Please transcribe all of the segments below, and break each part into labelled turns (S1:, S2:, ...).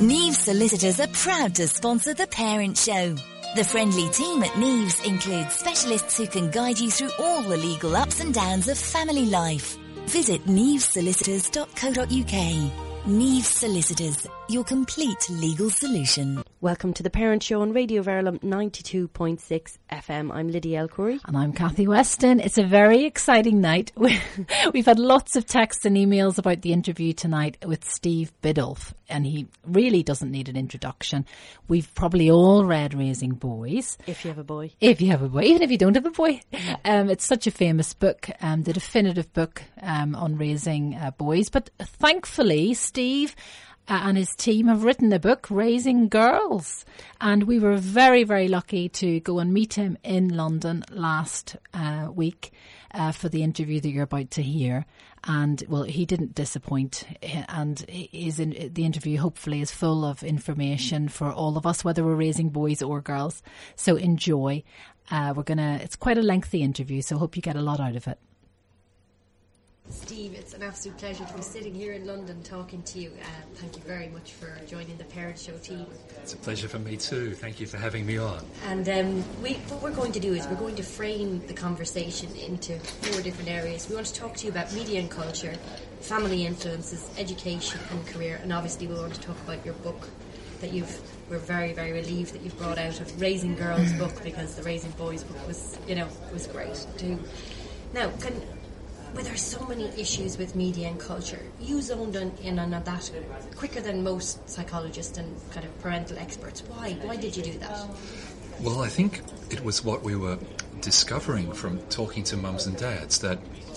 S1: Neves Solicitors are proud to sponsor The Parent Show. The friendly team at Neves includes specialists who can guide you through all the legal ups and downs of family life. Visit nevesolicitors.co.uk. Neves Solicitors, your complete legal solution.
S2: Welcome to The Parent Show on Radio Verulam 92.6 FM. I'm Lydia Elcoury.
S3: And I'm Kathy Weston. It's a very exciting night. We've had lots of texts and emails about the interview tonight with Steve Biddulph, and he really doesn't need an introduction. We've probably all read Raising Boys.
S2: If you have a boy.
S3: If you have a boy, even if you don't have a boy. It's such a famous book, the definitive book on raising boys. But thankfully, Steve and his team have written a book, Raising Girls. And we were very, very lucky to go and meet him in London last week for the interview that you're about to hear. And, well, he didn't disappoint. And the interview hopefully is full of information for all of us, whether we're raising boys or girls. So enjoy. It's quite a lengthy interview, so hope you get a lot out of it.
S2: Steve, it's an absolute pleasure to be sitting here in London talking to you. Thank you very much for joining the Parent Show team.
S4: It's a pleasure for me too. Thank you for having me on.
S2: And what we're going to do is we're going to frame the conversation into 4 different areas. We want to talk to you about media and culture, family influences, education and career, and obviously we want to talk about your book that we're very, very relieved that you've brought out of Raising Girls book, because the Raising Boys book was great too. Now, with there are so many issues with media and culture, you zoned in on that quicker than most psychologists and kind of parental experts. Why? Why did you do that?
S4: Well, I think it was what we were discovering from talking to mums and dads, that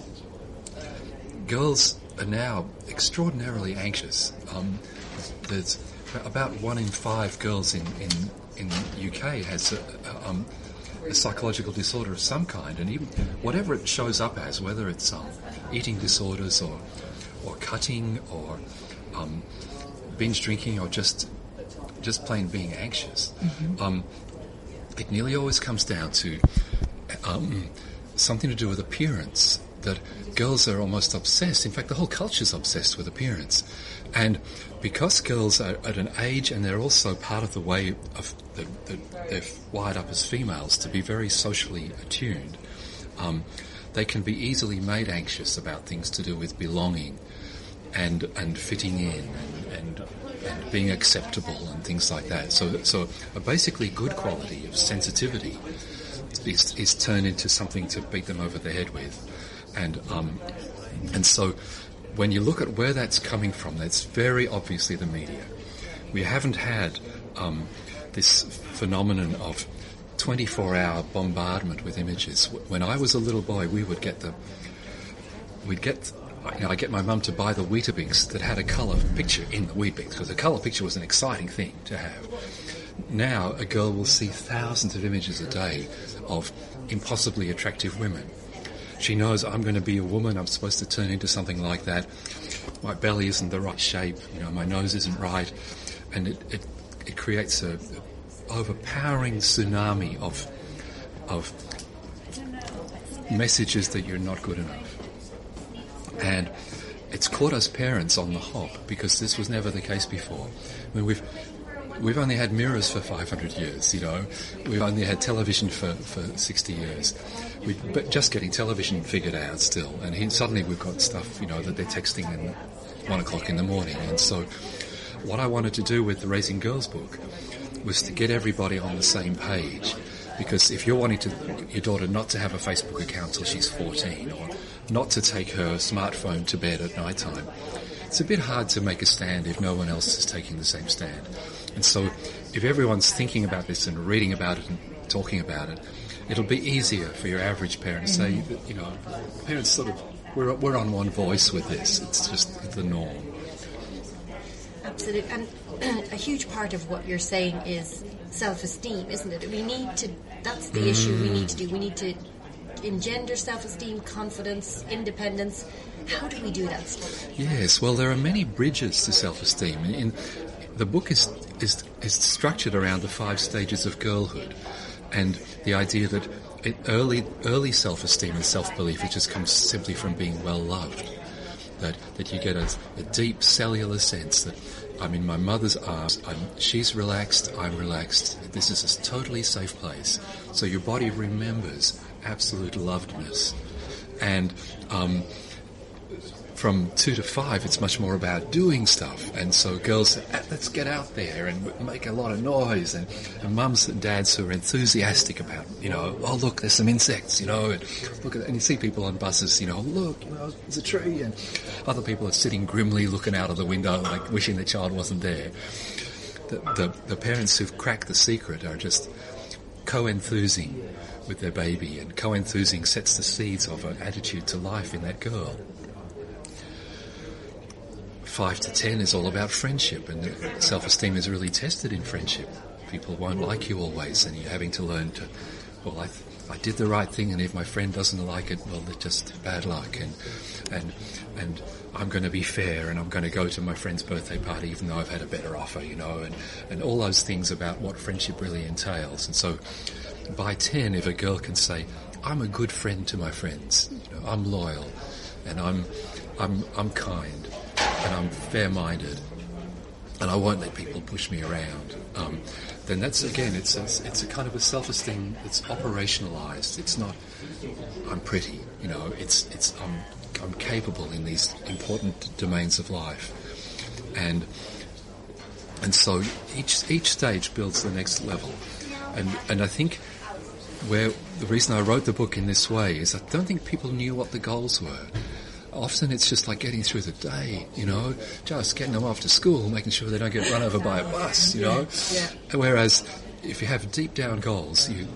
S4: girls are now extraordinarily anxious. There's about 1 in 5 girls in the UK has a psychological disorder of some kind, and even whatever it shows up as, whether it's eating disorders or cutting or binge drinking or just plain being anxious, it nearly always comes down to something to do with appearance. That girls are almost obsessed. In fact, the whole culture's obsessed with appearance. And because girls are at an age, and they're also part of the way of they're wired up as females to be very socially attuned, they can be easily made anxious about things to do with belonging and fitting in and being acceptable and things like that. So a basically good quality of sensitivity is turned into something to beat them over the head with. And so when you look at where that's coming from, that's very obviously the media. We haven't had this phenomenon of 24-hour bombardment with images. When I was a little boy, I'd get my mum to buy the Weetabix that had a colour picture in the Weetabix, because a colour picture was an exciting thing to have. Now a girl will see thousands of images a day of impossibly attractive women. She knows, I'm going to be a woman, I'm supposed to turn into something like that. My belly isn't the right shape, my nose isn't right. And it creates a overpowering tsunami of messages that you're not good enough. And it's caught us parents on the hop, because this was never the case before. I mean, we've only had mirrors for 500 years, We've only had television for 60 years. We're just getting television figured out still. And suddenly we've got stuff, that they're texting at 1 o'clock in the morning. And so what I wanted to do with the Raising Girls book was to get everybody on the same page. Because if you're wanting your daughter not to have a Facebook account till she's 14, or not to take her smartphone to bed at night time, it's a bit hard to make a stand if no one else is taking the same stand. And so if everyone's thinking about this and reading about it and talking about it, it'll be easier for your average parent to say, parents sort of, we're on one voice with this. It's just the norm.
S2: Absolutely. And a huge part of what you're saying is self-esteem, isn't it? That's the issue we need to do. We need to engender self-esteem, confidence, independence. How do we do that?
S4: Yes, well, there are many bridges to self-esteem. The book is structured around the 5 stages of girlhood, and the idea that early self-esteem and self-belief, it just comes simply from being well loved. That you get a deep cellular sense that I'm in my mother's arms. She's relaxed. I'm relaxed. This is a totally safe place. So your body remembers absolute lovedness. And from 2 to 5, it's much more about doing stuff. And so girls say, let's get out there and make a lot of noise. And mums and dads who are enthusiastic about, oh, look, there's some insects, and look and you see people on buses, look, there's a tree. And other people are sitting grimly looking out of the window, like wishing the child wasn't there. The parents who've cracked the secret are just co-enthusing with their baby, and co-enthusing sets the seeds of an attitude to life in that girl. 5 to 10 is all about friendship, and self-esteem is really tested in friendship. People won't like you always, and you're having to learn to, I did the right thing, and if my friend doesn't like it, well, it's just bad luck, and I'm going to be fair, and I'm going to go to my friend's birthday party even though I've had a better offer, and all those things about what friendship really entails. And so by 10, if a girl can say, I'm a good friend to my friends, I'm loyal, and I'm kind, and I'm fair-minded, and I won't let people push me around, then that's, again, it's a kind of a self-esteem that's operationalized. It's not, I'm pretty, it's I'm capable in these important domains of life. And so each stage builds the next level. And I think the reason I wrote the book in this way is I don't think people knew what the goals were. Often it's just like getting through the day, just getting them off to school, making sure they don't get run over by a bus, Yeah. Whereas if you have deep down goals, you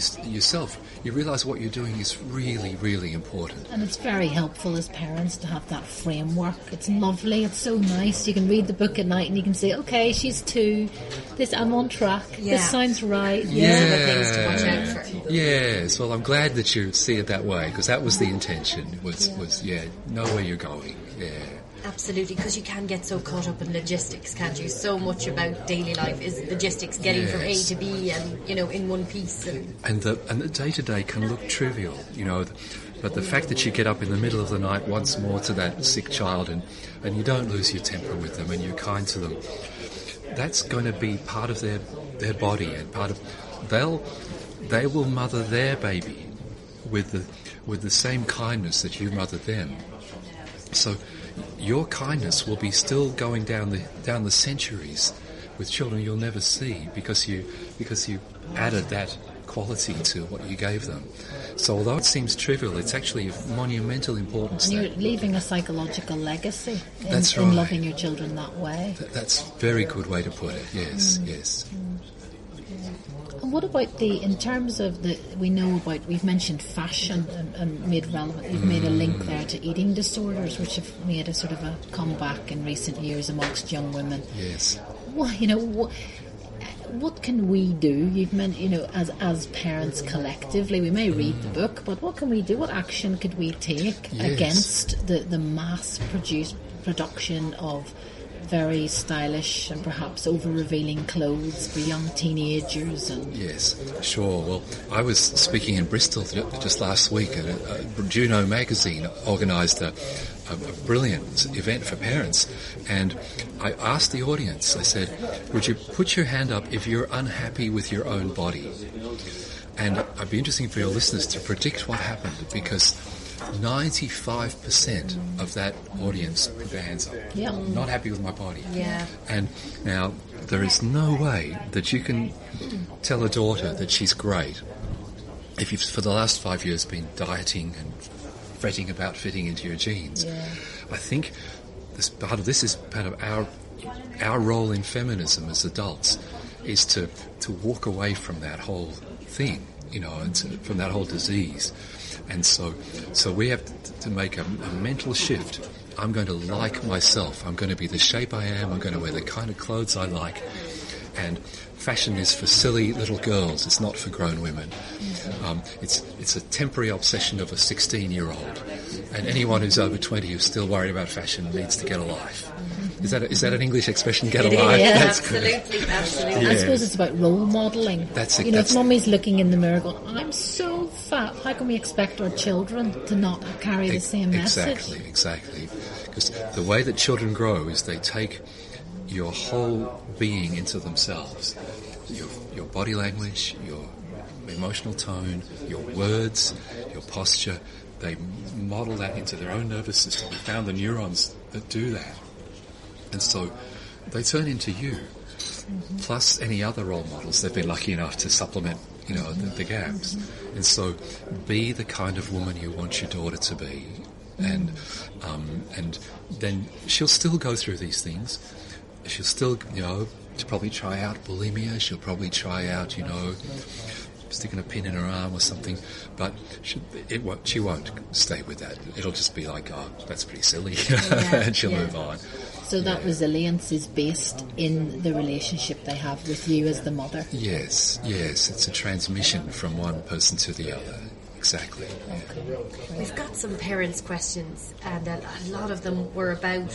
S4: realise what you're doing is really, really important.
S3: And it's very helpful as parents to have that framework. It's lovely, it's so nice. You can read the book at night and you can say, okay, she's 2, I'm on track, this sounds right.
S2: Things to watch out for.
S4: Yes, well, I'm glad that you see it that way, because that was the intention, was know where you're going,
S2: Absolutely, because you can get so caught up in logistics, can't you? So much about daily life is logistics, getting from A to B, and in one piece.
S4: And the day-to-day can look trivial, but the fact that you get up in the middle of the night once more to that sick child, and you don't lose your temper with them, and you're kind to them, that's going to be part of their body, and part of they will mother their baby with the same kindness that you mothered them. So your kindness will be still going down the centuries with children you'll never see, because you added that quality to what you gave them. So although it seems trivial, it's actually of monumental importance.
S3: And you're leaving a psychological legacy
S4: in
S3: loving your children that way.
S4: That's a very good way to put it. Yes.
S3: And what about in terms of we've mentioned fashion and made relevant, you've made a link there to eating disorders, which have made a sort of a comeback in recent years amongst young women.
S4: Yes.
S3: Well, what can we do? You've meant, as parents collectively, we may read the book, but what can we do? What action could we take against the mass production of very stylish and perhaps over-revealing clothes for young teenagers?
S4: Yes, sure. Well, I was speaking in Bristol just last week, and Juno magazine organised a brilliant event for parents, and I asked the audience, I said, would you put your hand up if you're unhappy with your own body? And it'd be interesting for your listeners to predict what happened, because 95% of that audience put their hands up.
S3: Yeah.
S4: Not happy with my body.
S2: Yeah.
S4: And now there is no way that you can tell a daughter that she's great if you've for the last 5 years been dieting and fretting about fitting into your jeans.
S3: Yeah.
S4: I think part of our role in feminism as adults is to walk away from that whole thing, and from that whole disease. And so we have to make a mental shift. I'm going to like myself. I'm going to be the shape I am. I'm going to wear the kind of clothes I like. And fashion is for silly little girls. It's not for grown women. It's a temporary obsession of a 16-year-old. And anyone who's over 20 who's still worried about fashion needs to get a life. Is that an English expression? Get a life.
S2: Yeah,
S4: that's
S2: absolutely.
S4: Yeah.
S3: I suppose it's about role modelling.
S4: That's it.
S3: If mummy's looking in the mirror going, I'm so fat, how can we expect our children to not carry the same message?
S4: Exactly. Because the way that children grow is they take your whole being into themselves. Your body language, your emotional tone, your words, your posture, they model that into their own nervous system. We found the neurons that do that. And so they turn into you, plus any other role models they've been lucky enough to supplement, the gaps. And so be the kind of woman you want your daughter to be. And then she'll still go through these things. She'll still, probably try out bulimia. She'll probably try out, sticking a pin in her arm or something. But she won't stay with that. It'll just be like, oh, that's pretty silly. And she'll move on.
S3: So that resilience is based in the relationship they have with you as the mother?
S4: Yes. It's a transmission from one person to the other. Exactly.
S3: Okay.
S2: We've got some parents' questions, and a lot of them were about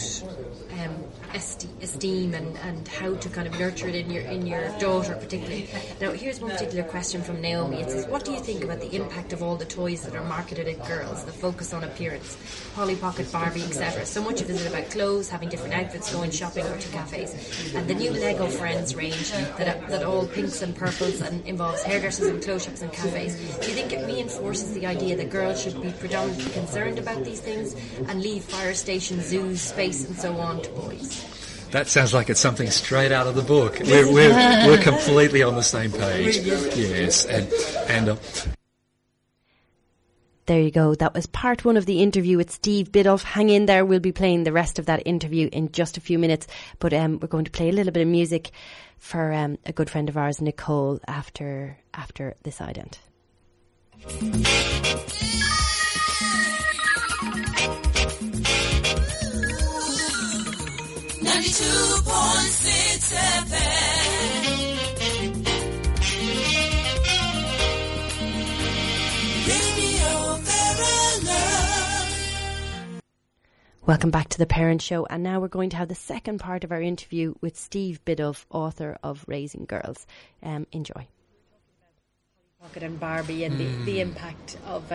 S2: esteem and how to kind of nurture it in your daughter, particularly. Now, here's one particular question from Naomi. It says, "What do you think about the impact of all the toys that are marketed at girls? The focus on appearance, Polly Pocket, Barbie, etc. So much of it is about clothes, having different outfits, going shopping or to cafes, and the new Lego Friends range that all pinks and purples and involves hairdressers and clothes shops and cafes. Do you think it reinforces the idea that girls should be predominantly concerned about these things and leave fire stations, zoos, space and so on to boys?"
S4: That sounds like it's something straight out of the book. We're completely on the same page. Yes, and
S2: there you go. That was part one of the interview with Steve Biddulph. Hang in there. We'll be playing the rest of that interview in just a few minutes. But we're going to play a little bit of music for a good friend of ours, Nicole, after this ident.
S5: 92.6 FM. Radio Verona.
S2: Welcome back to The Parent Show, and now we're going to have the second part of our interview with Steve Biddulph, author of Raising Girls. Enjoy. Pocket and Barbie and the impact of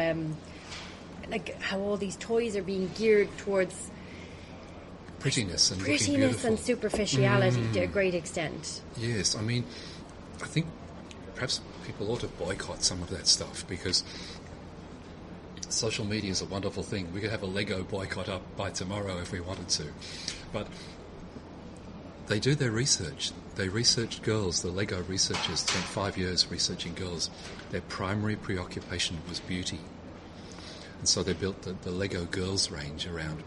S2: how all these toys are being geared towards
S4: prettiness and
S2: superficiality to a great extent.
S4: Yes, I mean, I think perhaps people ought to boycott some of that stuff, because social media is a wonderful thing. We could have a Lego boycott up by tomorrow if we wanted to. But they do their research. They researched girls. The Lego researchers spent 5 years researching girls. Their primary preoccupation was beauty. And so they built the Lego Girls range around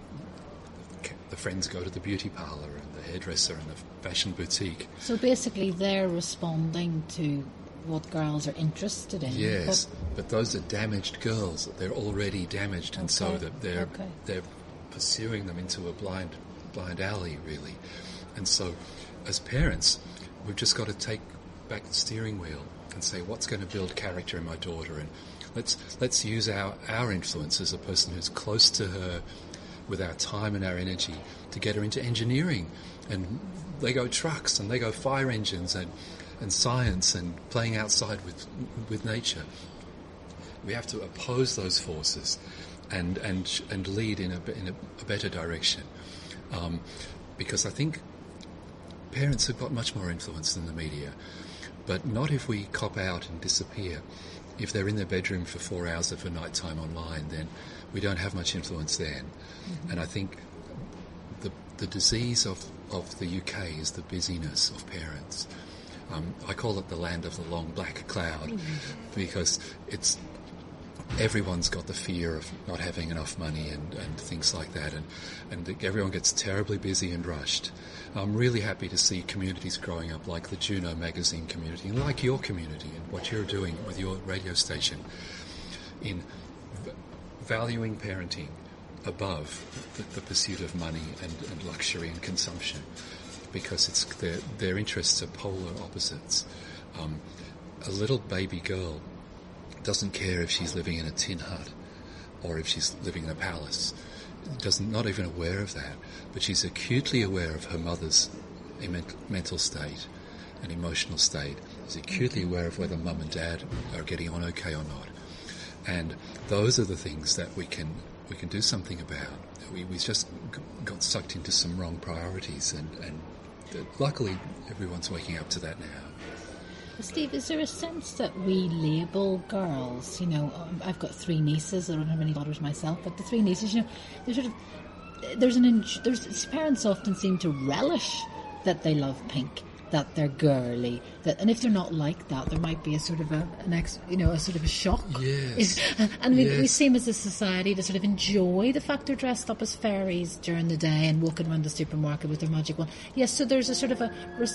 S4: the friends go to the beauty parlour and the hairdresser and the fashion boutique.
S3: So basically they're responding to what girls are interested in.
S4: Yes, but those are damaged girls. They're already damaged, and so that they're pursuing them into a blind alley, really. And so as parents, we've just got to take back the steering wheel and say, what's going to build character in my daughter? And let's use our influence as a person who's close to her, with our time and our energy, to get her into engineering and Lego trucks and Lego fire engines and science and playing outside with nature. We have to oppose those forces and lead in a better direction, because I think parents have got much more influence than the media, but not if we cop out and disappear. If they're in their bedroom for 4 hours of a night time online, then we don't have much influence then. Mm-hmm. And I think the disease of the UK is the busyness of parents. I call it the land of the long black cloud, because everyone's got the fear of not having enough money and things like that, and everyone gets terribly busy and rushed. I'm really happy to see communities growing up like the Juno magazine community, and like your community and what you're doing with your radio station, in valuing parenting above the pursuit of money and luxury and consumption, because their interests are polar opposites. A little baby girl doesn't care if she's living in a tin hut or if she's living in a palace. Not even aware of that, but she's acutely aware of her mother's mental state and emotional state. She's acutely aware of whether mum and dad are getting on okay or not. And those are the things that we can do something about. We just got sucked into some wrong priorities and luckily, everyone's waking up to that now.
S3: Steve, is there a sense that we label girls? You know, I've got 3 nieces. I don't have any daughters myself, but the 3 nieces, you know, they're sort of there's parents often seem to relish that they love pink, that they're girly, and if they're not like that, there might be a sort of a sort of a shock.
S4: Yes.
S3: And we seem as a society to sort of enjoy the fact they're dressed up as fairies during the day and walking around the supermarket with their magic wand. Yes, so there's a sort of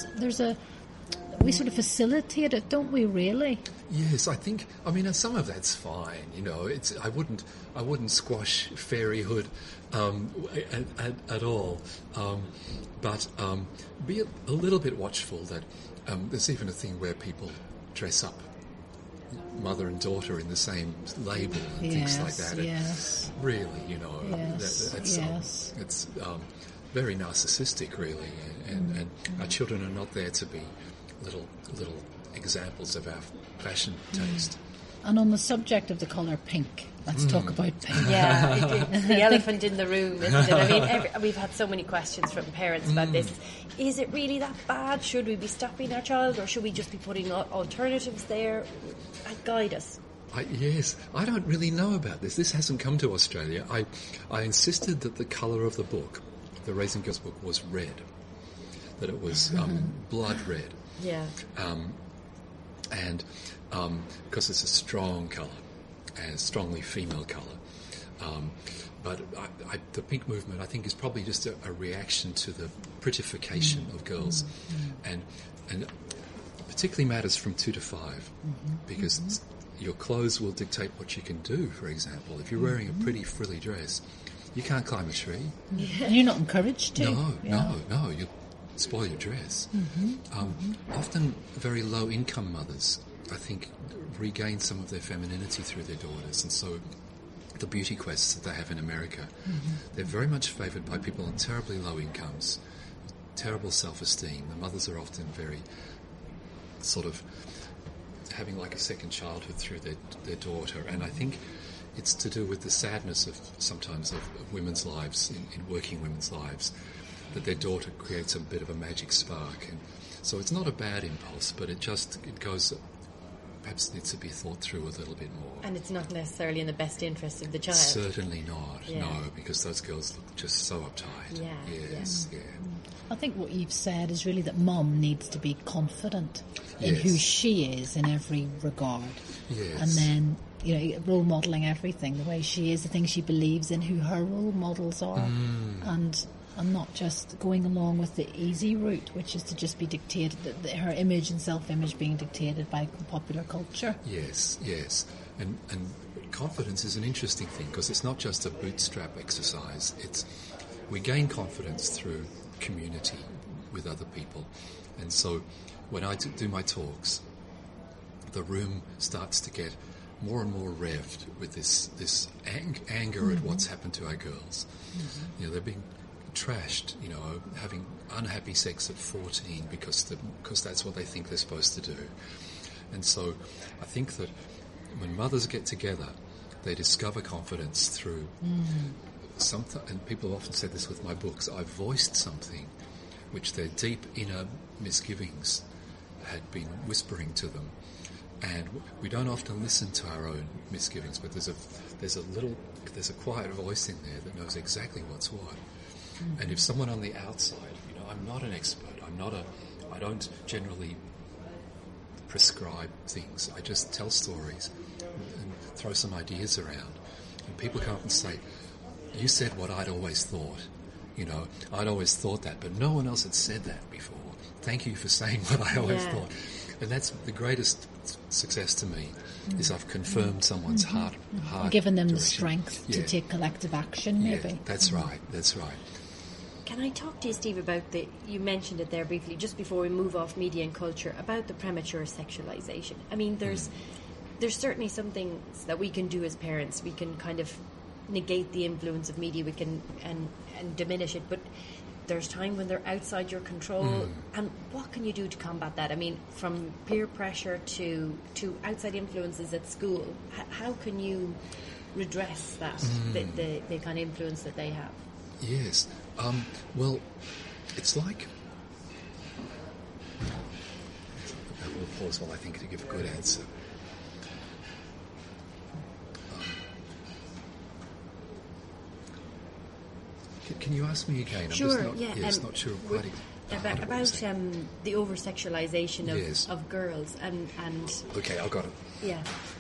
S3: we sort of facilitate it, don't we? Really?
S4: Yes, I mean, some of that's fine. You know, I wouldn't squash fairyhood at all. But be a little bit watchful that there's even a thing where people dress up mother and daughter in the same label and things like that.
S3: Yes.
S4: Really, you know,
S3: Yes.
S4: it's very narcissistic, really, and our children are not there to be little examples of our fashion taste.
S3: And on the subject of the colour pink, let's talk about pink.
S2: Yeah, it's the elephant in the room, isn't it? I mean, we've had so many questions from parents about this. Is it really that bad? Should we be stopping our child, or should we just be putting alternatives there? Guide us.
S4: Yes, I don't really know about this. This hasn't come to Australia. I insisted that the colour of the book, the Raising Girls book, was red, that it was blood red.
S2: Yeah.
S4: And because it's a strong colour, and strongly female colour. But the pink movement, I think, is probably just a reaction to the prettification of girls, and particularly matters from 2 to 5, because your clothes will dictate what you can do. For example, if you're wearing a pretty frilly dress, you can't climb a tree.
S3: And you're not encouraged to.
S4: No, you spoil your dress. Often very low-income mothers, I think, regain some of their femininity through their daughters, and so the beauty quests that they have in America, they're very much favoured by people on terribly low incomes, terrible self-esteem. The mothers are often very sort of having like a second childhood through their daughter, and I think it's to do with the sadness of sometimes of women's lives, in working women's lives, that their daughter creates a bit of a magic spark. And so it's not a bad impulse, but it goes, perhaps needs to be thought through a little bit more.
S2: And it's not necessarily in the best interest of the child.
S4: Certainly not, no, because those girls look just so uptight. Yeah.
S3: I think what you've said is really that mum needs to be confident in who she is in every regard.
S4: Yes.
S3: And then, you know, role modelling everything, the way she is, the things she believes in, who her role models are, and not just going along with the easy route, which is to just be dictated, her image and self-image being dictated by popular culture.
S4: Yes. And confidence is an interesting thing, because it's not just a bootstrap exercise. We gain confidence through community with other people. And so when I do my talks, the room starts to get more and more revved with this anger at what's happened to our girls. You know, they're being trashed, you know, having unhappy sex at 14 because that's what they think they're supposed to do. And so I think that when mothers get together, they discover confidence through something, and people have often said this with my books, I've voiced something which their deep inner misgivings had been whispering to them. And we don't often listen to our own misgivings, but there's a quiet voice in there that knows exactly what's what. And if someone on the outside, you know, I'm not an expert, I don't generally prescribe things. I just tell stories and throw some ideas around. And people come up and say, you said what I'd always thought. You know, I'd always thought that, but no one else had said that before. Thank you for saying what I always thought. And that's the greatest success to me, is I've confirmed someone's heart
S3: given them
S4: direction.
S3: the strength to take collective action, maybe.
S4: Yeah, that's right.
S2: Can I talk to you, Steve, about you mentioned it there briefly, just before we move off media and culture, about the premature sexualisation. I mean, there's certainly some things that we can do as parents. We can kind of negate the influence of media, we can and diminish it, but there's time when they're outside your control. And what can you do to combat that? I mean, from peer pressure to outside influences at school, how can you redress that, the kind of influence that they have?
S4: Yes. Well, it's like pause while I think to give a good answer. Can you ask me again? I'm
S2: Sure,
S4: just not,
S2: yeah.
S4: Yes, not sure quite
S2: About the over-sexualization
S4: Yes.
S2: of girls and
S4: Okay, I got it.
S2: yeah.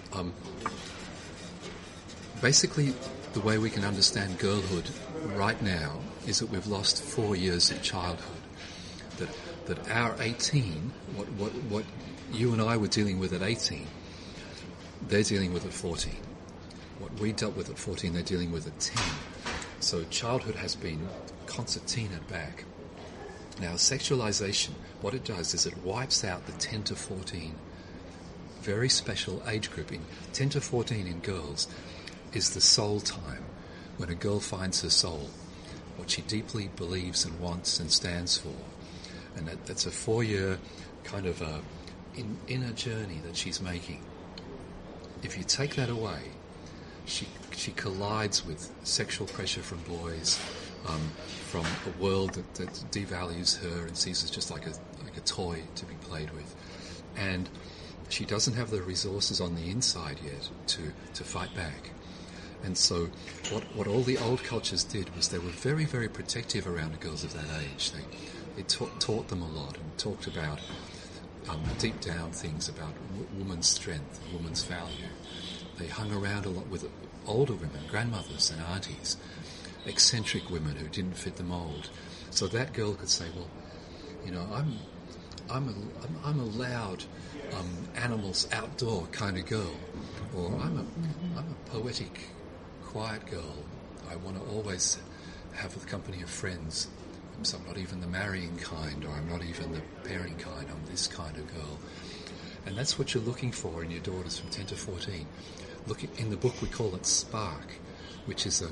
S4: Basically, the way we can understand girlhood right now is that we've lost 4 years of childhood. That our 18, what you and I were dealing with at 18, they're dealing with at 14. What we dealt with at 14, they're dealing with at 10. So childhood has been concertinaed back. Now, sexualization, what it does is it wipes out the 10 to 14 very special age grouping. 10 to 14 in girls is the soul time, when a girl finds her soul, what she deeply believes and wants and stands for. And that's a 4-year kind of inner journey that she's making. If you take that away, she collides with sexual pressure from boys, from a world that devalues her and sees her just like a toy to be played with. And she doesn't have the resources on the inside yet to fight back. And so what all the old cultures did was they were very, very protective around the girls of that age. They taught them a lot and talked about deep down things about woman's strength, woman's value. They hung around a lot with older women, grandmothers and aunties, eccentric women who didn't fit the mould. So that girl could say, well, you know, I'm a loud, animals outdoor kind of girl, or I'm a poetic, quiet girl. I want to always have the company of friends. So I'm not even the marrying kind, or I'm not even the pairing kind. I'm this kind of girl. And that's what you're looking for in your daughters from 10 to 14. In the book we call it Spark, which is a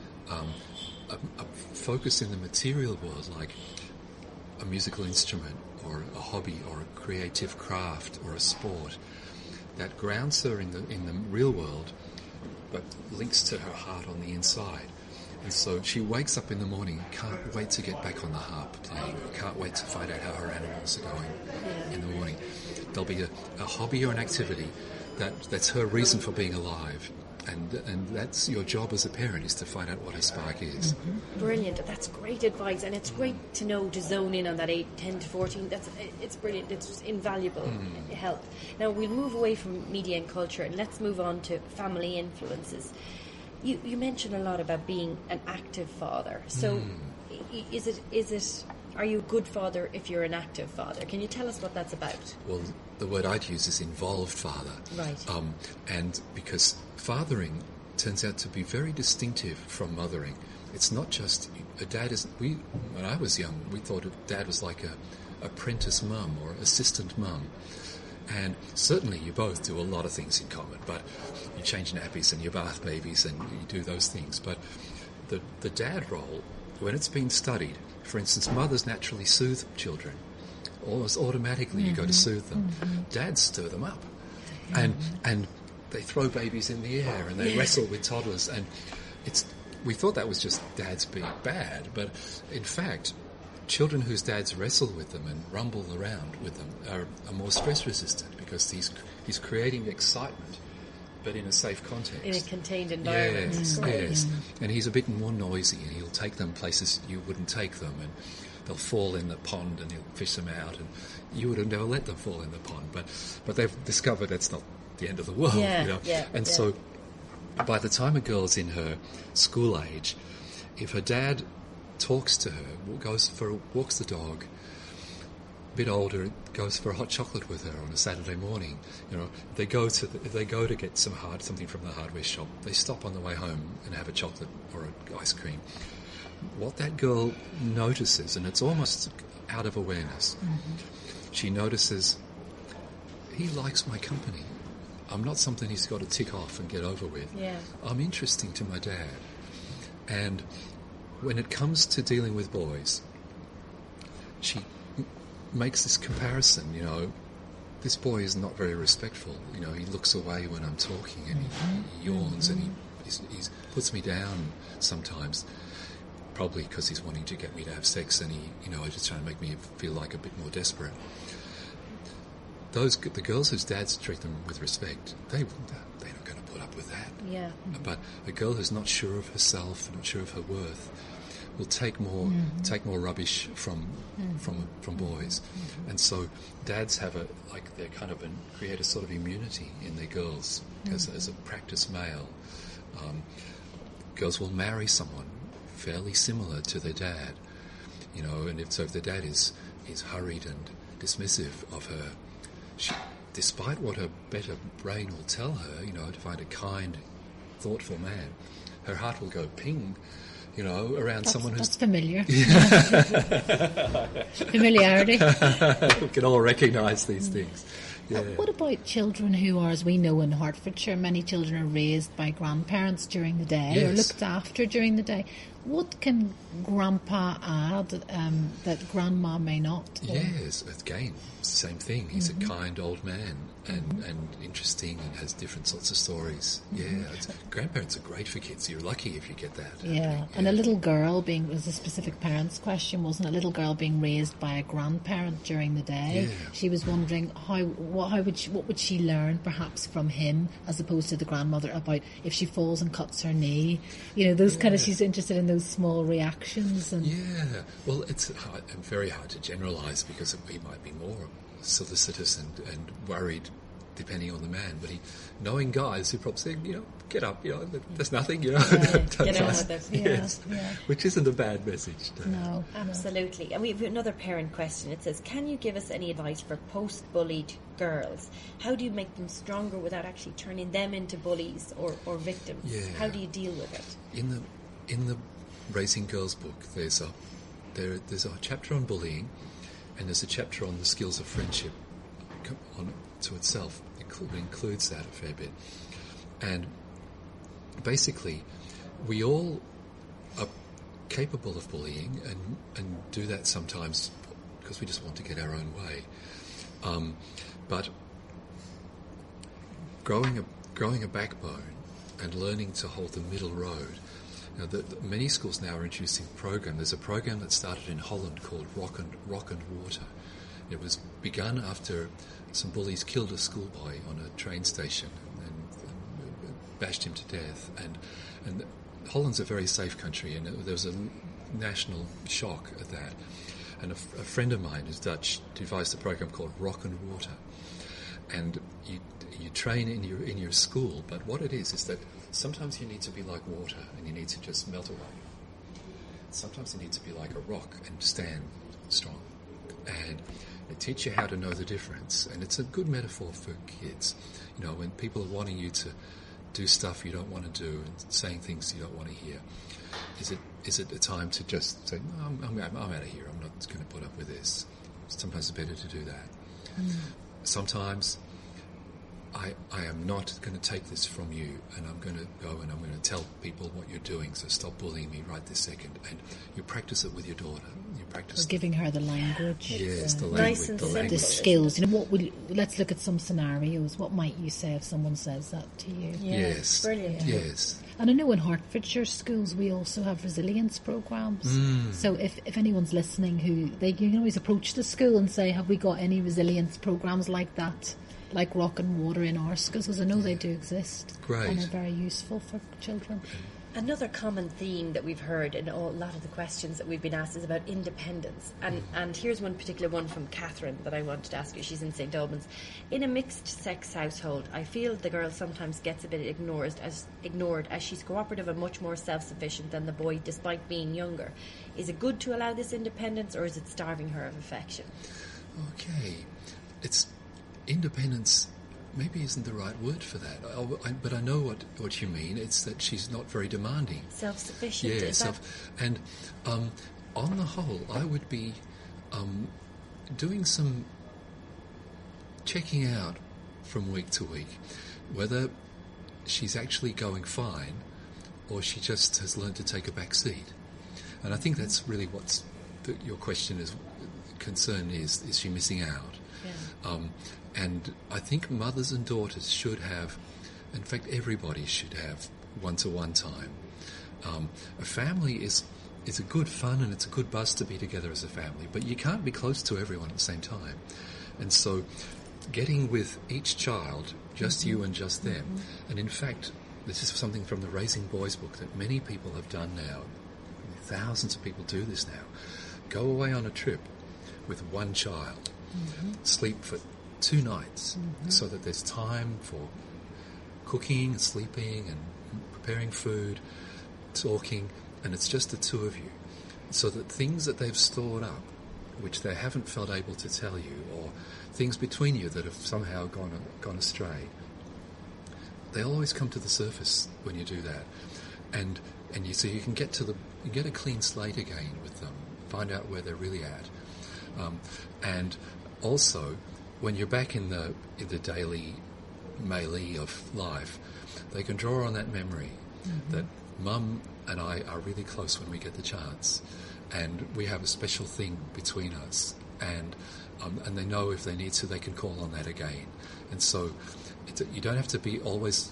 S4: focus in the material world, like a musical instrument or a hobby or a creative craft or a sport, that grounds her in the real world, but links to her heart on the inside. And so she wakes up in the morning, can't wait to get back on the harp playing, or can't wait to find out how her animals are going in the morning. There'll be a hobby or an activity that's her reason for being alive. And that's your job as a parent, is to find out what her spark is.
S2: Mm-hmm. Brilliant. That's great advice, and it's great to know to zone in on that 10 to 14. It's brilliant. It's invaluable help. Now we'll move away from media and culture, and let's move on to family influences. You mentioned a lot about being an active father. So is it? Are you a good father if you're an active father? Can you tell us what that's about?
S4: Well, the word I'd use is involved father.
S2: Right.
S4: And because fathering turns out to be very distinctive from mothering. It's not just a dad. When I was young, we thought of dad was like a apprentice mum or assistant mum. And certainly you both do a lot of things in common, but you change nappies and you bath babies and you do those things. But the dad role, when it's been studied, for instance, mothers naturally soothe children. Almost automatically you go to soothe them. Dads stir them up. And they throw babies in the air and they wrestle with toddlers. And we thought that was just dads being bad, but in fact, children whose dads wrestle with them and rumble around with them are more stress resistant, because he's creating excitement, but in a safe context.
S2: In a contained environment.
S4: Yes. And he's a bit more noisy, and he'll take them places you wouldn't take them, and they'll fall in the pond and he'll fish them out, and you would have never let them fall in the pond, but they've discovered that's not the end of the world. So by the time a girl's in her school age, if her dad talks to her, walks the dog, a bit older, goes for a hot chocolate with her on a Saturday morning. You know, if they go to get something from the hardware shop, they stop on the way home and have a chocolate or an ice cream. What that girl notices, and it's almost out of awareness, she notices, he likes my company. I'm not something he's got to tick off and get over with.
S2: Yeah.
S4: I'm interesting to my dad. And when it comes to dealing with boys, she makes this comparison, you know, this boy is not very respectful. You know, he looks away when I'm talking, and he yawns, and he puts me down sometimes, probably because he's wanting to get me to have sex, and he's just trying to make me feel like a bit more desperate. the girls whose dads treat them with respect, they're not going to put up with that.
S2: Yeah.
S4: But a girl who's not sure of herself, not sure of her worth, will take more rubbish from boys, and so dads have create a sort of immunity in their girls as a practice male. Girls will marry someone fairly similar to their dad, and if their dad is hurried and dismissive of her, she, despite what her better brain will tell her, to find a kind, thoughtful man, her heart will go ping, around someone who's...
S3: That's familiar. Familiarity.
S4: We can all recognise these things. Yeah.
S3: What about children who are, as we know in Hertfordshire, many children are raised by grandparents during the day or looked after during the day? What can grandpa add that grandma may not?
S4: Yes, again, same thing. He's a kind old man and interesting and has different sorts of stories. Yeah, grandparents are great for kids. You're lucky if you get that.
S3: Yeah, and a little girl was a specific parent's question, wasn't it? A little girl being raised by a grandparent during the day. Yeah. She was wondering what would she learn perhaps from him as opposed to the grandmother about if she falls and cuts her knee. Those kind of, she's interested in those small reactions. And
S4: well, it's very hard to generalise because he might be more solicitous and worried depending on the man, but knowing guys who probably say, get up, there's nothing,
S2: Get on with it.
S4: Yes, which isn't a bad message.
S3: No,
S2: absolutely. And we have another parent question. It says, can you give us any advice for post-bullied girls? How do you make them stronger without actually turning them into bullies or victims?
S4: Yeah.
S2: How do you deal with it?
S4: In the Raising Girls book, there's a chapter on bullying, and there's a chapter on the skills of friendship to itself. It includes that a fair bit. And basically, we all are capable of bullying and do that sometimes because we just want to get our own way. But growing a backbone and learning to hold the middle road. Many schools now are introducing a program. There's a program that started in Holland called Rock and Water. It was begun after some bullies killed a schoolboy on a train station and bashed him to death. And Holland's a very safe country, and there was a national shock at that. And a friend of mine who's Dutch devised a program called Rock and Water. And you train in your school, but what it is that sometimes you need to be like water and you need to just melt away. Sometimes you need to be like a rock and stand strong. And they teach you how to know the difference. And it's a good metaphor for kids. When people are wanting you to do stuff you don't want to do and saying things you don't want to hear, is it a time to just say, no, I'm out of here, I'm not going to put up with this. Sometimes it's better to do that. Sometimes I am not going to take this from you, and I'm going to go and I'm going to tell people what you're doing, so stop bullying me right this second. And you practice it with your daughter. You practice
S3: giving her the language.
S4: Yes, the language.
S2: Nice and simple.
S3: The skills. Let's look at some scenarios. What might you say if someone says that to you?
S4: Yes.
S2: Brilliant.
S4: Yes.
S3: And I know in Hertfordshire schools we also have resilience programs. So if anyone's listening you can always approach the school and say, have we got any resilience programs like that? Like Rock and Water in our schools, because I know they do exist.
S4: Great.
S3: And are very useful for children.
S2: Another common theme that we've heard in a lot of the questions that we've been asked is about independence. And here's one particular one from Catherine that I wanted to ask you. She's in St. Albans. In a mixed-sex household, I feel the girl sometimes gets a bit ignored as she's cooperative and much more self-sufficient than the boy, despite being younger. Is it good to allow this independence, or is it starving her of affection?
S4: Okay. Independence maybe isn't the right word for that, but I know what you mean. It's that she's not very demanding.
S2: Self-sufficient.
S4: Yeah, and on the whole, I would be doing some checking out from week to week whether she's actually going fine or she just has learned to take a back seat. And I think that's really your question is concern is she missing out?
S2: Yeah.
S4: And I think mothers and daughters should have, in fact, everybody should have one-to-one time. A family is a good fun and it's a good buzz to be together as a family, but you can't be close to everyone at the same time. And so getting with each child, just you and just them. And in fact, this is something from the Raising Boys book that many people have done now. Thousands of people do this now. Go away on a trip with one child. Sleep for 2 nights so that there's time for cooking and sleeping and preparing food, talking, and it's just the 2 of you. So that things that they've stored up, which they haven't felt able to tell you, or things between you that have somehow gone astray, they always come to the surface when you do that. And so you can get a clean slate again with them, find out where they're really at. And also, when you're back in the daily melee of life, they can draw on that memory that Mum and I are really close when we get the chance, and we have a special thing between us, and they know if they need to, they can call on that again. And so you don't have to be always,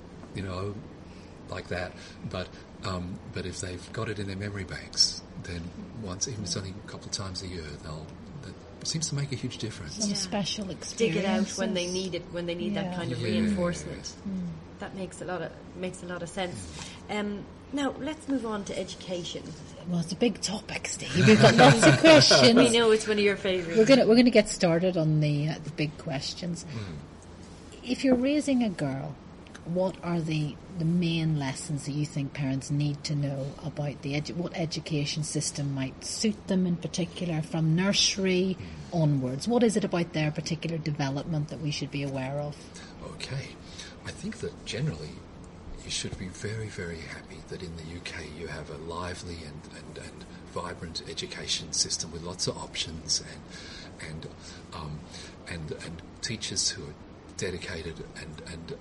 S4: like that, but if they've got it in their memory banks, then once, even if it's only a couple of times a year, it seems to make a huge difference.
S3: Some special experience.
S2: Dig it out when they need it, when they need that kind of reinforcement. That makes a lot of sense. Now let's move on to education.
S3: Well, it's a big topic, Steve. We've got lots of questions.
S2: We know it's one of your favourites.
S3: We're going to get started on the big questions. If you're raising a girl, what are the main lessons that you think parents need to know about what education system might suit them in particular, from nursery onwards? What is it about their particular development that we should be aware of?
S4: Okay. I think that generally you should be very, very happy that in the UK you have a lively and vibrant education system with lots of options and teachers who are dedicated and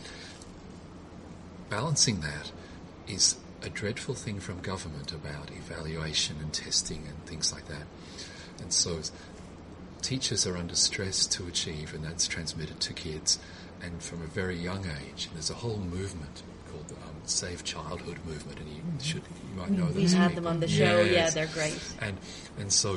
S4: balancing that is a dreadful thing from government about evaluation and testing and things like that. And so teachers are under stress to achieve, and that's transmitted to kids, and from a very young age. And there's a whole movement called the Save Childhood movement, and you might know those
S2: We've had
S4: people.
S2: them on the show.
S4: Yes.
S2: Yeah, they're great.
S4: And so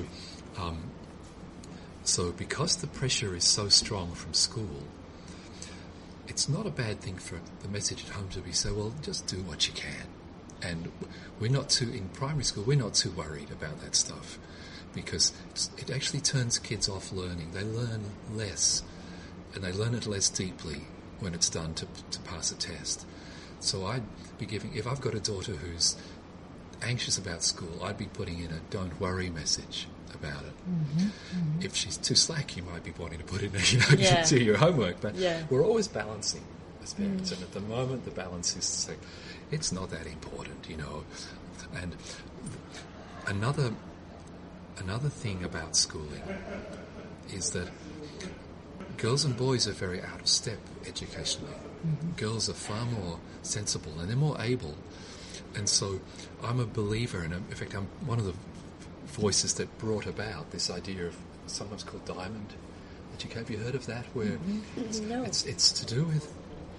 S4: because the pressure is so strong from school, it's not a bad thing for the message at home to be so, well, just do what you can. And in primary school, we're not too worried about that stuff, because it actually turns kids off learning. They learn less, and they learn it less deeply when it's done to pass a test. So I'd be if I've got a daughter who's anxious about school, I'd be putting in a don't worry message about it. If she's too slack, you might be wanting to put in do your homework. But we're always balancing as parents, and at the moment the balance is to say, it's not that important, And another thing about schooling is that girls and boys are very out of step educationally. Girls are far more sensible and they're more able. And so I'm a believer, and in fact I'm one of the voices that brought about this idea of sometimes called diamond education. Have you heard of that? Where
S2: No.
S4: it's to do with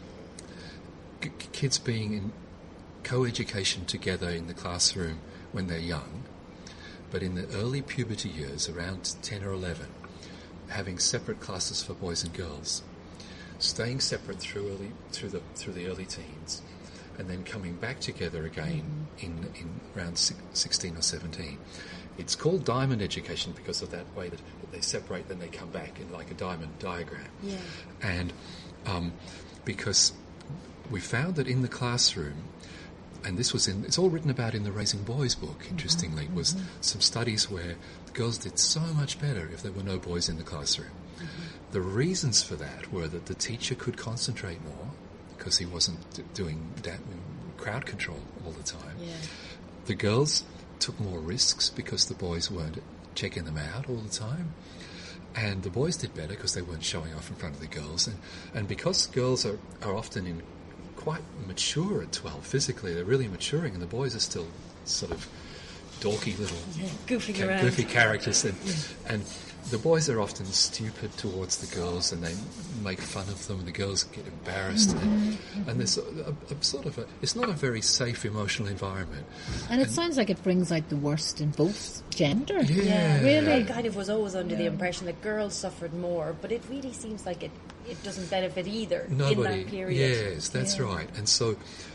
S4: kids being in co-education together in the classroom when they're young, but in the early puberty years, around 10 or 11, having separate classes for boys and girls, staying separate through the early teens, and then coming back together again in around 16 or 17. It's called diamond education because of that way that they separate, then they come back in like a diamond diagram.
S2: Yeah.
S4: And because we found that in the classroom, and it's all written about in the Raising Boys book, interestingly, was some studies where the girls did so much better if there were no boys in the classroom. The reasons for that were that the teacher could concentrate more because he wasn't doing that crowd control all the time.
S2: Yeah.
S4: The girls took more risks because the boys weren't checking them out all the time. And the boys did better because they weren't showing off in front of the girls. And because girls are often quite mature at 12 physically, they're really maturing, and the boys are still sort of dorky little
S2: goofy
S4: characters. And the boys are often stupid towards the girls, and they make fun of them, and the girls get embarrassed, and there's a sort of it's not a very safe emotional environment.
S3: And it sounds like it brings out the worst in both gender.
S4: Yeah.
S3: Really.
S2: I kind of was always under the impression that girls suffered more, but it really seems like it doesn't benefit either in that period.
S4: Yes, that's right. And so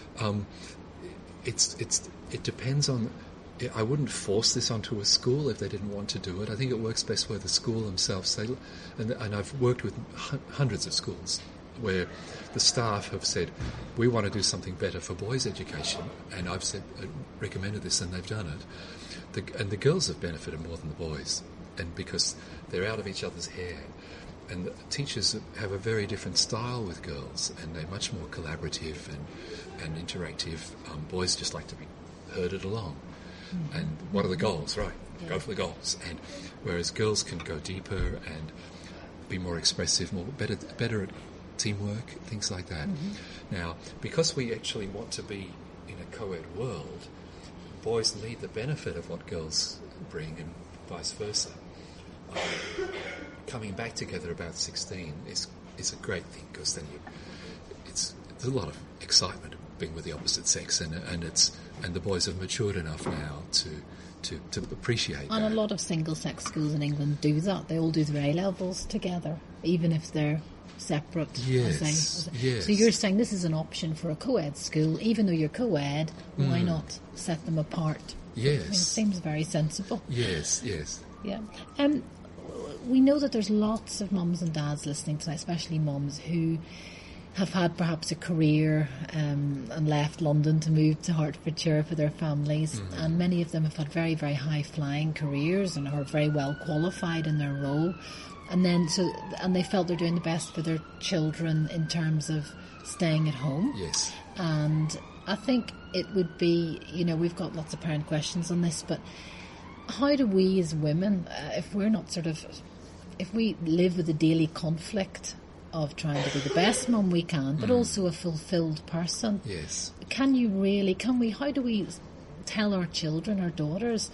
S4: it depends on. I wouldn't force this onto a school if they didn't want to do it. I think it works best where the school themselves say, and I've worked with hundreds of schools where the staff have said, we want to do something better for boys' education, and I've recommended this, and they've done it. And the girls have benefited more than the boys, and because they're out of each other's hair. And the teachers have a very different style with girls, and they're much more collaborative and interactive. Boys just like to be herded along. And what are the goals? Right, go for the goals. And whereas girls can go deeper and be more expressive, better at teamwork, things like that. Now, because we actually want to be in a co-ed world, boys need the benefit of what girls bring, and vice versa. Coming back together about 16 is a great thing, because then there's a lot of excitement being with the opposite sex, and the boys have matured enough now to appreciate that.
S3: And a lot of single-sex schools in England do that. They all do their A-levels together, even if they're separate.
S4: Yes, yes.
S3: So you're saying this is an option for a co-ed school, even though you're co-ed, why not set them apart?
S4: Yes.
S3: I mean, it seems very sensible.
S4: Yes, yes.
S3: Yeah. We know that there's lots of mums and dads listening tonight, especially mums who have had perhaps a career and left London to move to Hertfordshire for their families, and many of them have had very, very high-flying careers and are very well qualified in their role, and they felt they're doing the best for their children in terms of staying at home.
S4: Yes.
S3: And I think it would be, we've got lots of parent questions on this, but how do we as women, if we live with the daily conflict of trying to be the best mum we can, but also a fulfilled person.
S4: Yes.
S3: How do we tell our children, our daughters,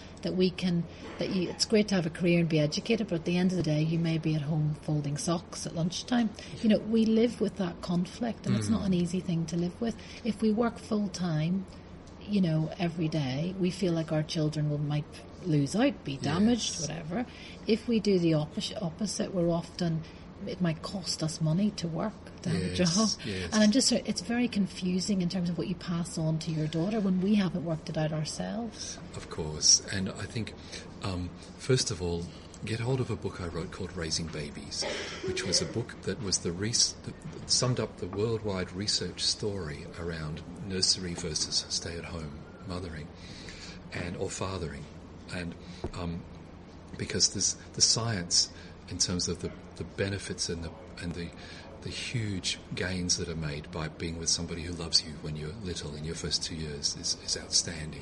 S3: it's great to have a career and be educated, but at the end of the day, you may be at home folding socks at lunchtime. We live with that conflict, and it's not an easy thing to live with. If we work full time, every day, we feel like our children might lose out, be damaged, whatever. If we do the opposite, it might cost us money to work, to have a job.
S4: Yes.
S3: And it's very confusing in terms of what you pass on to your daughter when we haven't worked it out ourselves.
S4: Of course. And I think, first of all, get hold of a book I wrote called Raising Babies, which was a book that was that summed up the worldwide research story around nursery versus stay-at-home mothering or fathering. And because there's the science in terms of the benefits and the huge gains that are made by being with somebody who loves you when you're little in your first 2 years is outstanding.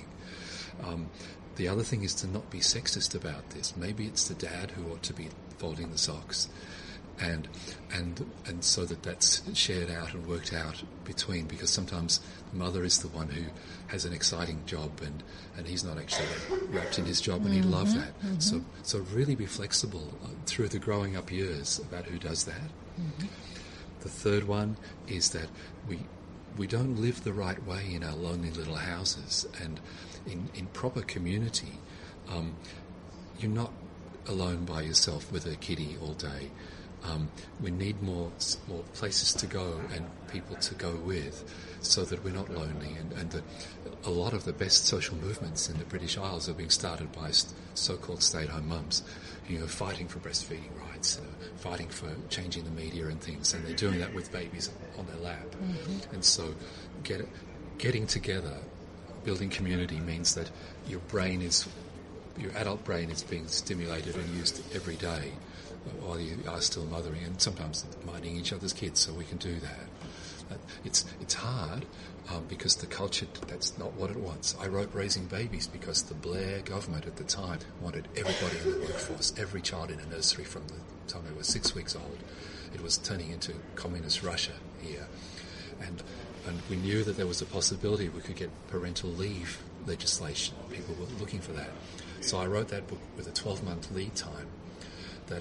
S4: The other thing is to not be sexist about this. Maybe it's the dad who ought to be folding the socks, and so that's shared out and worked out between, because sometimes the mother is the one who has an exciting job and he's not actually wrapped in his job, and he'd love that. So really be flexible through the growing up years about who does that. The third one is that we don't live the right way in our lonely little houses, and in proper community, you're not alone by yourself with a kiddie all day. We need more places to go and people to go with, so that we're not lonely, and that a lot of the best social movements in the British Isles are being started by so-called stay-at-home mums, fighting for breastfeeding rights, fighting for changing the media and things, and they're doing that with babies on their lap. And so getting together, building community, means that your adult brain is being stimulated and used every day while you are still mothering, and sometimes minding each other's kids, so we can do that. It's hard because the culture, that's not what it wants. I wrote Raising Babies because the Blair government at the time wanted everybody in the workforce, every child in a nursery from the time they were 6 weeks old. It was turning into communist Russia here. And we knew that there was a possibility we could get parental leave legislation. People were looking for that. So I wrote that book with a 12-month lead time. that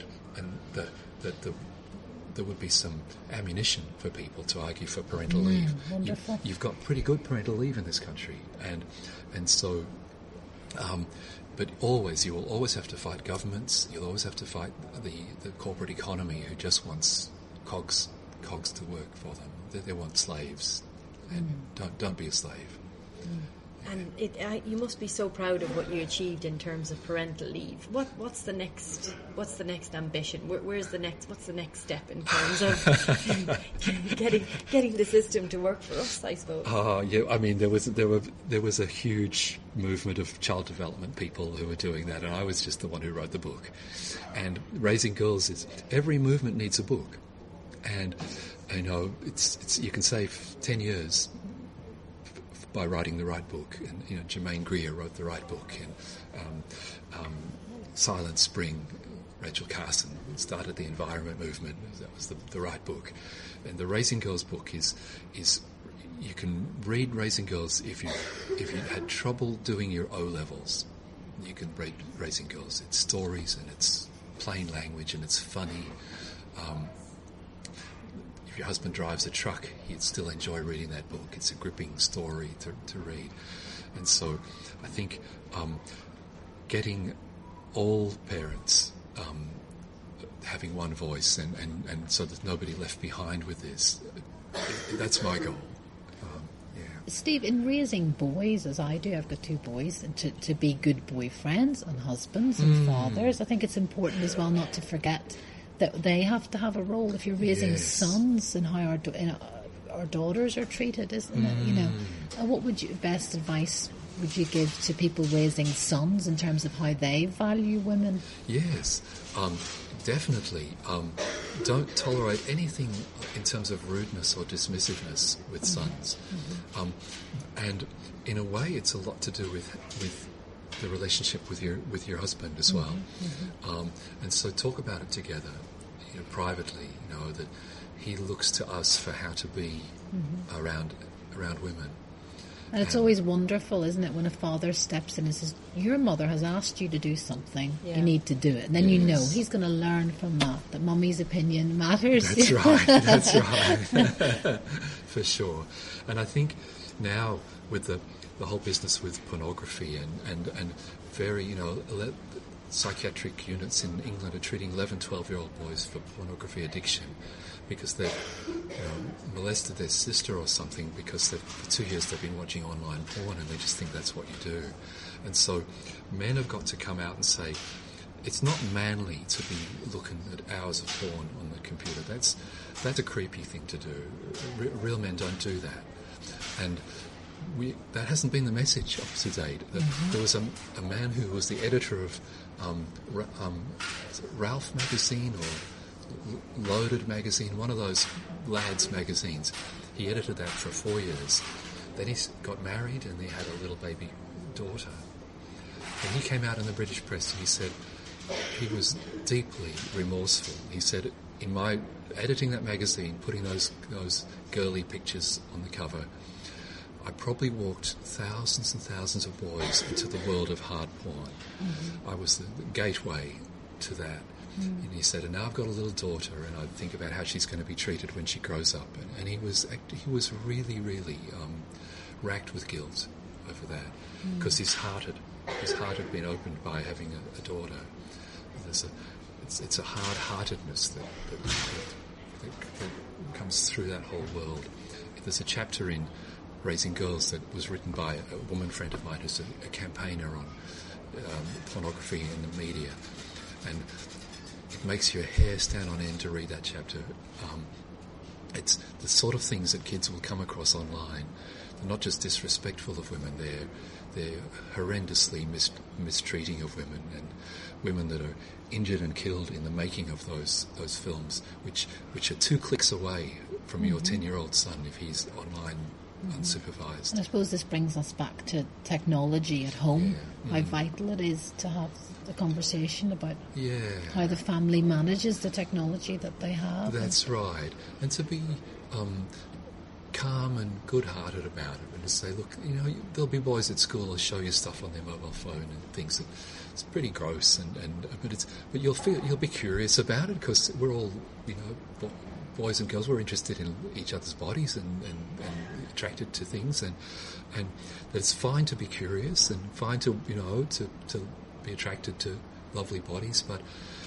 S4: there would be some ammunition for people to argue for parental leave.
S3: Wonderful.
S4: You've got pretty good parental leave in this country, and so. But you will always have to fight governments. You'll always have to fight the corporate economy, who just wants cogs to work for them. They want slaves, and don't be a slave.
S6: And you must be so proud of what you achieved in terms of parental leave. What's the next ambition? What's the next step in terms of getting the system to work for us, I suppose?
S4: Oh yeah, I mean there was a huge movement of child development people who were doing that, and I was just the one who wrote the book. And Raising Girls is every movement needs a book, and you know it's you can save 10 years by writing the right book. And you know, Germaine Greer wrote the right book, and Silent Spring, Rachel Carson started the environment movement. That was the right book. And the Raising Girls book is you can read Raising Girls if you had trouble doing your O levels. You can read Raising Girls. It's stories and it's plain language and it's funny. If your husband drives a truck, he'd still enjoy reading that book. It's a gripping story to read. And so I think getting all parents having one voice and so there's nobody left behind with this, that's my goal.
S3: Steve, in raising boys, as I do, I've got 2 boys, and to be good boyfriends and husbands and fathers, I think it's important as well not to forget that they have to have a role. If you're raising sons, and how our daughters are treated, isn't it? You know, what best advice would you give to people raising sons in terms of how they value women?
S4: Yes, definitely. Don't tolerate anything in terms of rudeness or dismissiveness with sons. And in a way, it's a lot to do with the relationship with your husband as well. And so talk about it together, you know, privately. You know that he looks to us for how to be around women.
S3: And it's always wonderful, isn't it, when a father steps in and says, your mother has asked you to do something, you need to do it. And then you know he's going to learn from that mummy's opinion matters.
S4: That's right. For sure. And I think now with the whole business with pornography and very, you know, psychiatric units in England are treating 11, 12-year-old boys for pornography addiction because they've molested their sister or something because for 2 years they've been watching online porn and they just think that's what you do. And so men have got to come out and say, it's not manly to be looking at hours of porn on the computer. That's a creepy thing to do. Real men don't do that. And that hasn't been the message up to date. There was a man who was the editor of Ralph magazine or Loaded magazine, one of those lads magazines. He edited that for 4 years. Then he got married and they had a little baby daughter. And he came out in the British press and he said he was deeply remorseful. He said, in my editing that magazine, putting those girly pictures on the cover, I probably walked thousands and thousands of boys into the world of hard porn. I was the gateway to that. And he said, and now I've got a little daughter and I think about how she's going to be treated when she grows up. And he was really, really racked with guilt over that because his heart had been opened by having a daughter. It's a hard-heartedness that comes through that whole world. There's a chapter in Raising Girls that was written by a woman friend of mine who's a campaigner on pornography in the media, and it makes your hair stand on end to read that chapter. It's the sort of things that kids will come across online. They're not just disrespectful of women, they're horrendously mistreating of women, and women that are injured and killed in the making of those films, which are 2 clicks away from your 10-year-old son if he's online unsupervised.
S3: And I suppose this brings us back to technology at home, how vital it is to have the conversation about how the family manages the technology that they have.
S4: That's right. And to be calm and good-hearted about it, and to say, look, you know, there'll be boys at school who'll show you stuff on their mobile phone and things that it's pretty gross, but you'll be curious about it, because we're all, you know, boys and girls, we're interested in each other's bodies and attracted to things, and that it's fine to be curious and fine to, you know, to be attracted to lovely bodies, but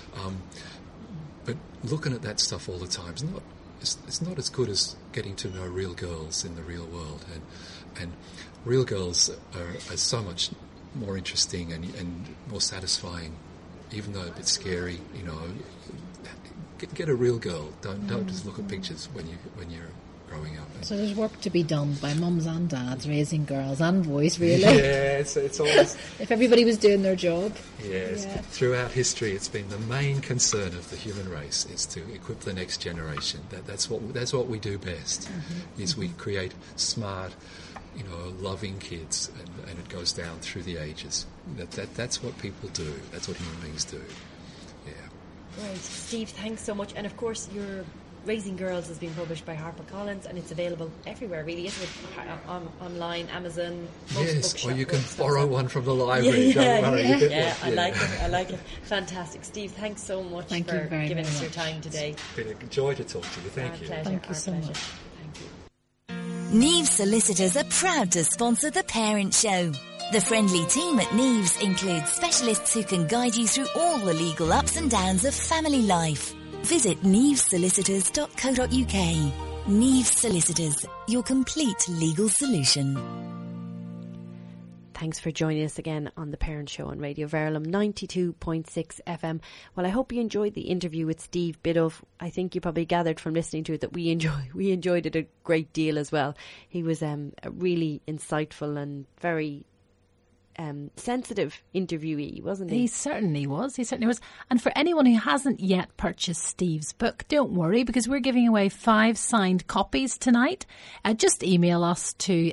S4: looking at that stuff all the time it's not as good as getting to know real girls in the real world, and real girls are so much more interesting and more satisfying, even though a bit scary. You know, get a real girl. Don't just look at pictures when you're growing up.
S3: So there's work to be done by mums and dads raising girls and boys, really.
S4: Yeah, it's always.
S3: If everybody was doing their job.
S4: Yes, yeah. Throughout history, it's been the main concern of the human race is to equip the next generation. That's what we do best. Mm-hmm. Is we create smart, you know, loving kids, and it goes down through the ages. That's what people do. That's what human beings do. Yeah.
S6: Right, Steve. Thanks so much. And of course, your Raising Girls has been published by HarperCollins, and it's available everywhere, really, isn't it? Online, Amazon, most
S4: yes, or you can borrow one from the library.
S6: Yeah,
S4: don't worry.
S6: Yeah, I like it. Fantastic. Steve, thanks so much for giving us your time today.
S4: It's been a joy to talk to you. Thank you.
S3: Thank you so much.
S6: Thank you.
S1: Neves Solicitors are proud to sponsor The Parent Show. The friendly team at Neves includes specialists who can guide you through all the legal ups and downs of family life. Visit nevesolicitors.co.uk. Neves Solicitors, your complete legal solution.
S7: Thanks for joining us again on The Parent Show on Radio Verulam 92.6 FM. Well, I hope you enjoyed the interview with Steve Biddulph. I think you probably gathered from listening to it that we enjoyed it a great deal as well. He was a really insightful and very sensitive interviewee, wasn't he?
S3: He certainly was. And for anyone who hasn't yet purchased Steve's book, don't worry, because we're giving away 5 signed copies tonight. Just email us to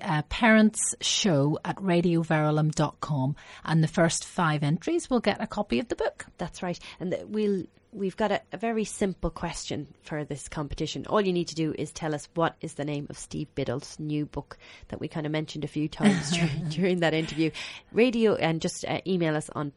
S3: parentsshow@radioverulam.com, and the first 5 entries will get a copy of the book.
S7: That's right. And we've got a very simple question for this competition. All you need to do is tell us what is the name of Steve Biddulph's new book that we kind of mentioned a few times during that interview. And just email us on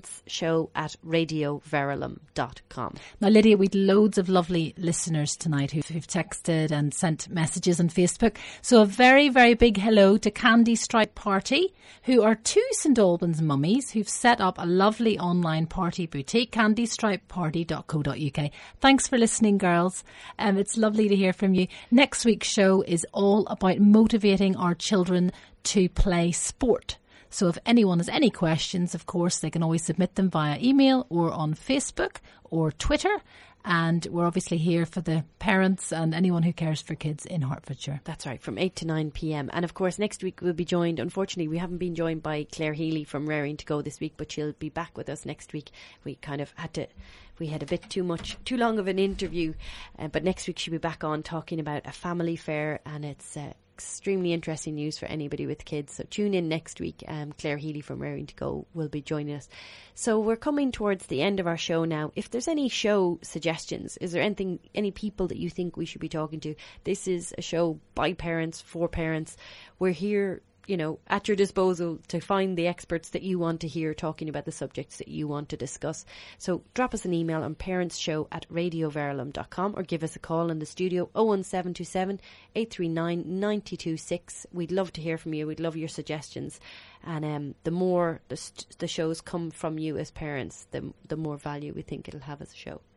S7: parentsshow@radioverulam.com.
S3: Now, Lydia, we'd loads of lovely listeners tonight who've texted and sent messages on Facebook. So a very, very big hello to Candy Stripe Party, who are 2 St Albans mummies who've set up a lovely online party boutique, candystripeparty.co.uk. Thanks for listening, girls. It's lovely to hear from you. Next week's show is all about motivating our children to play sport. So if anyone has any questions, of course, they can always submit them via email or on Facebook or Twitter. And we're obviously here for the parents and anyone who cares for kids in Hertfordshire.
S7: That's right, from 8 to 9 p.m. And of course, next week we'll be joined, unfortunately, we haven't been joined by Claire Healy from Raring to Go this week, but she'll be back with us next week. We had a bit too long of an interview, but next week she'll be back on talking about a family fair, and it's extremely interesting news for anybody with kids. So tune in next week. Claire Healy from Raring to Go will be joining us. So we're coming towards the end of our show now. If there's any show suggestions, is there any people that you think we should be talking to? This is a show by parents, for parents. We're here, you know, at your disposal to find the experts that you want to hear talking about the subjects that you want to discuss. So drop us an email on parentsshow@radioverulam.com or give us a call in the studio 01727 839 926. We'd love to hear from you. We'd love your suggestions. And the more the shows come from you as parents, the more value we think it'll have as a show.